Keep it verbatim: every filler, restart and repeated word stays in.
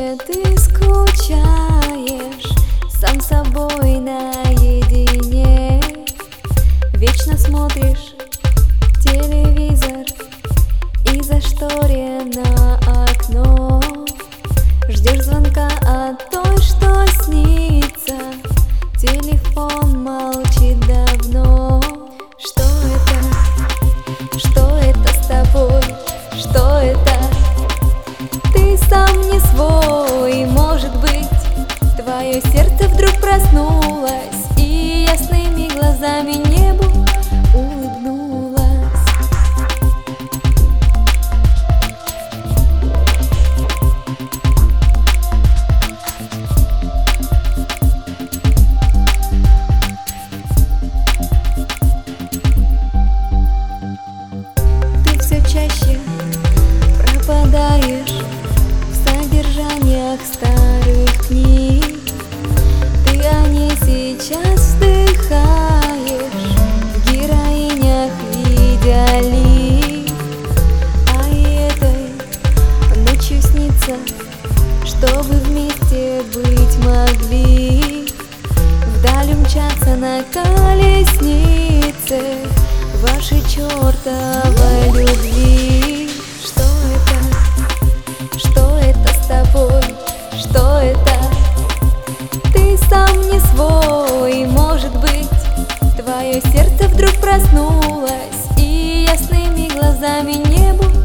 Или ты скучаешь сам с собой наедине, вечно смотришь телевизор и зашторено окно, ждешь звонка от той, что снится, телефон молчит давно. Что это? Что это с тобой? Что это? Ты сам не свой, может быть, твое сердце вдруг проснулось и ясными глазами небу улыбнулось. Ты все чаще пропадаешь в содержаниях старых книг, ты о ней сейчас вздыхаешь, в героинях видя лик. А и этой ночью снится, что вы вместе быть могли, вдаль умчаться на колеснице вашей чертовой любви. Что это? Что это с тобой? Что это? Ты сам не свой, может быть, твое сердце вдруг проснулось и ясными глазами небу